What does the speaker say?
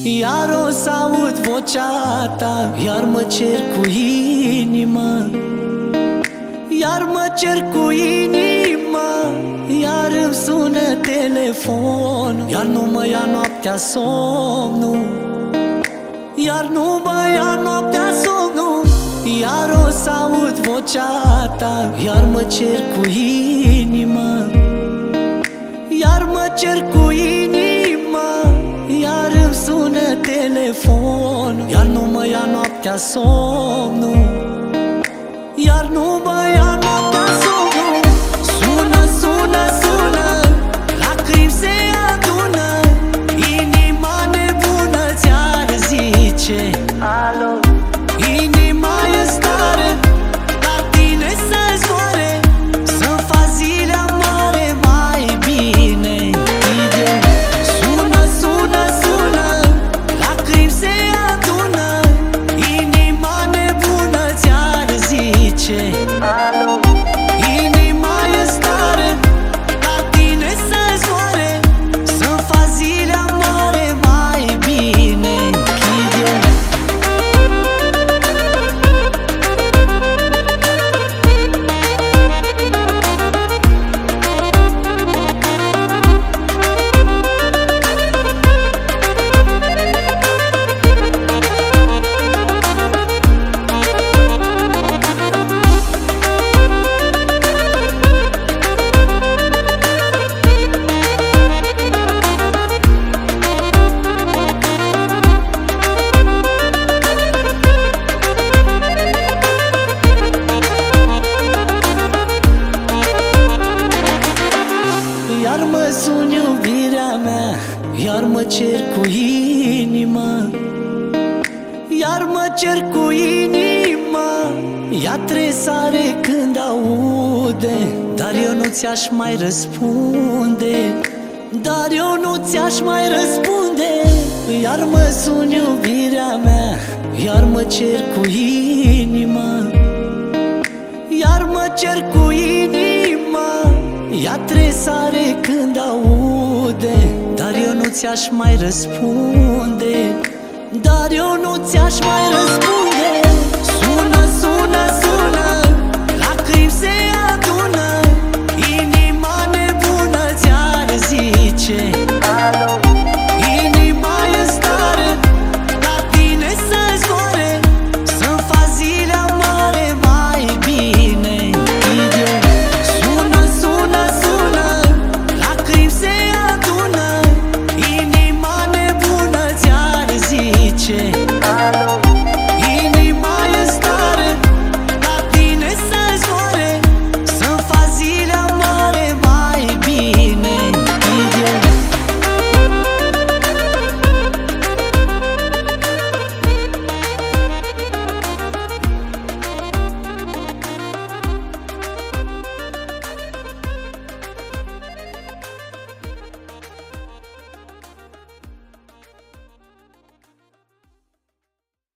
Iar o să aud vocea ta, iar mă cer cu inima, iar mă cer cu inima, iar îmi sună telefonul, iar nu mă ia noaptea somnul, iar nu mă ia noaptea somnul. Iar o să aud vocea ta, iar mă cer cu inima, iar mă cer cu inima, iar îmi sună telefonul, iar nu mă ia noaptea somnul, iar nu mă ia noaptea somnul. Sună, sună, sună, lacrimi se adună, inima nebună ți-ar zice alo. Inima e stare ca tine să zboare, să-mi faci zile amare mai bine. Sună, sună, sună, lacrimi se adună, inima nebună ți-ar zice alo. Inima e stare ca tine să zboare, să-mi faci zile amare mai bine. Iar mă sun iubirea mea, iar mă cer cu inima, iar mă cer cu inima, ea tresare când aude, dar eu nu ți-aș mai răspunde, dar eu nu ți-aș mai răspunde. Iar mă sun iubirea mea, iar mă cer cu inima, iar mă cer cu inima, ea tresare când aude, dar eu nu ți-aș mai răspunde, dar eu nu ți-aș mai răspunde. Sună, sună, sună, lacrimi se adună, inima nebună ți-ar zice alo.